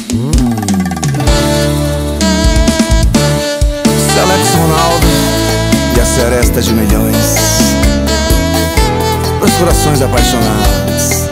Alex Ronaldo e a Seresta de Milhões, os corações apaixonados.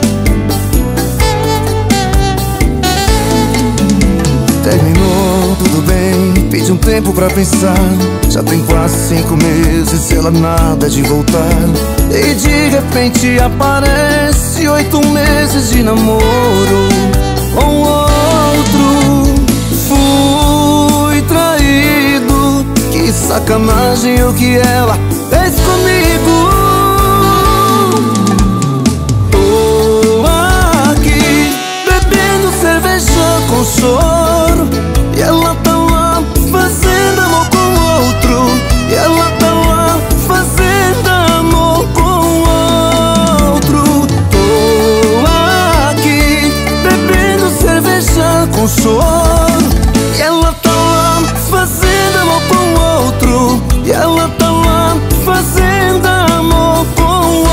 Terminou, tudo bem, pedi um tempo pra pensar. Já tem quase 5 meses, ela nada de voltar. E de repente aparece 8 meses de namoro com outro. Fui traído, que sacanagem o que ela fez comigo. Tô aqui bebendo cerveja com choro, e ela tá lá fazendo amor com outro. E ela tá lá fazendo amor com outro. Tô aqui bebendo cerveja com choro, e ela tá lá fazendo amor com outro. E ela tá lá fazendo amor com outro.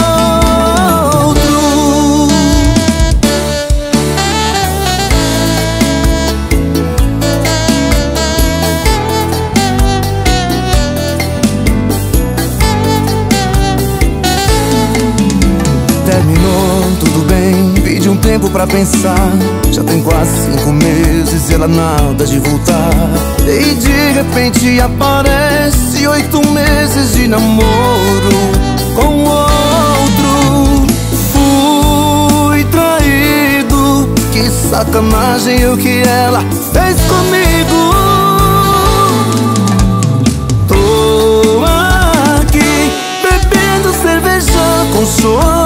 Terminou, tudo bem, pedi um tempo pra pensar. Já tem quase 5 meses, ela nada de voltar. E de repente aparece 8 meses de namoro com outro. Fui traído, que sacanagem o que ela fez comigo. Tô aqui bebendo cerveja com choro,